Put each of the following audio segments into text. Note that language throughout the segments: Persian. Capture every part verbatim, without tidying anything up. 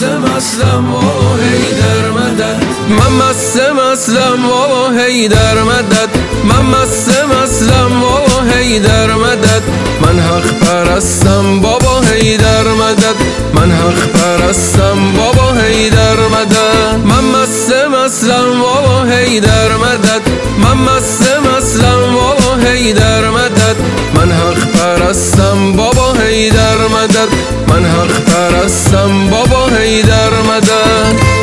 مستم اصلم و حیدر مدد من مستم اصلم و حیدر مدد من مستم اصلم و حیدر مدد من حق پرستم بابا حیدر مدد من حق پرستم بابا حیدر مدد من مستم اصلم و حیدر مدد من مستم اصلم و حیدر مدد من حق پرستم بابا حیدر مدد من حق پرستم بابا حیدر مدد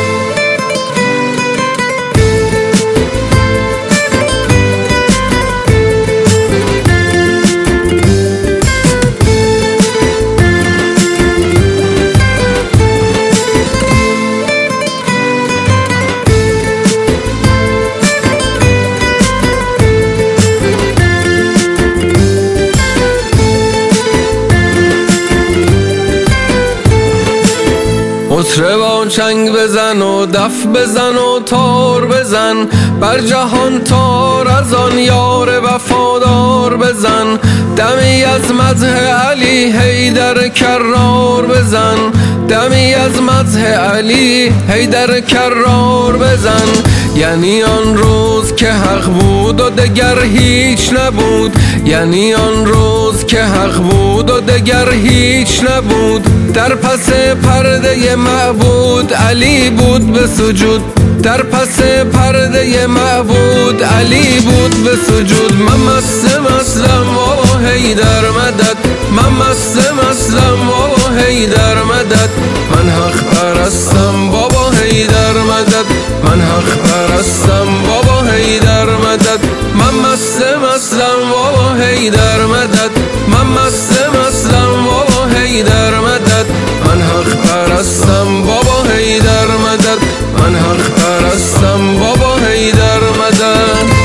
مطربا چنگ بزن و دف بزن و تار بزن بر جهان تار از آن یار وفادار بزن دمی از مدح علی حیدر کرار بزن دمی از مدح علی حیدر کرار بزن یعنی آن روز که حق بود و دگر هیچ نبود یعنی آن روز که حق بود و دگر هیچ نبود در پس پرده معبود علی بود به سجود در پس پرده معبود علی بود به سجود من مستم اصلم و حیدر مدد من مستم اصلم و حیدر مدد من حق پرستم بابا حیدر مدد من حق پرستم بابا حیدر مدد من مستم اصلم و حیدر مدد من مستم اصلم و حیدر مدد من حق پرستم بابا حیدر مدد من حق پرستم بابا حیدر مدد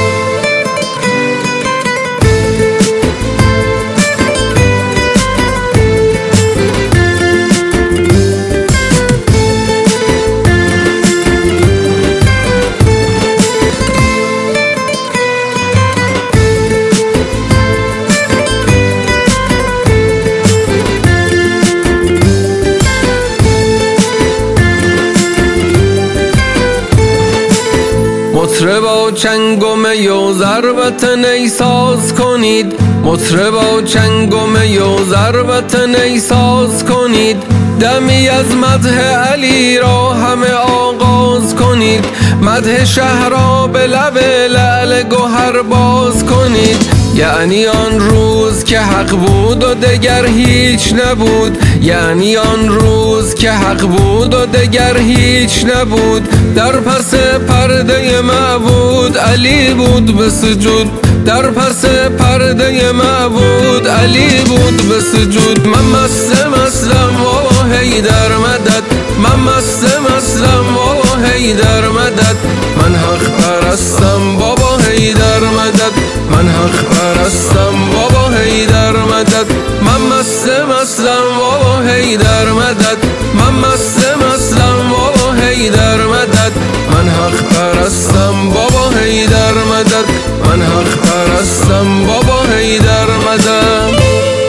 مطربا چنگ و می و ضربت نی ساز کنید مطربا چنگ و می و ضربت نی ساز کنید دمی از مدح علی را همه آغاز کنید مدح شهر را به لب لعل گوهر باز کنید یعنی آن روز که حق بود و دگر هیچ نبود یعنی آن روز که حق بود و دگر هیچ نبود در پس پرده معبود علی بود به سجود در پس پرده معبود علی بود به سجود من مستم اصلم و حیدر مدد من مستم اصلم و حیدر مدد من حق پرستم بابا حیدر مدد من حق پرستم بابا حیدر مدد من مستم اصلم و حیدر مدد من مستم اصلم و حیدر مدد من حق پرستم بابا حیدر مدد من حق پرستم بابا حیدر مدد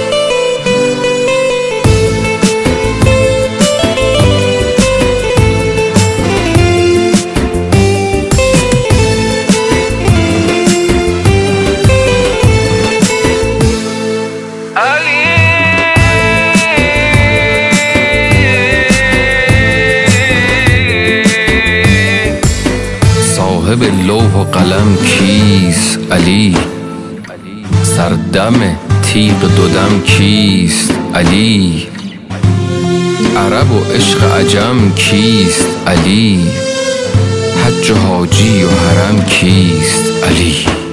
صاحب لوح و قلم کیست علی سردم تیغ دودم کیست علی عرب و عشق عجم کیست علی حج و حاجی و حرم کیست علی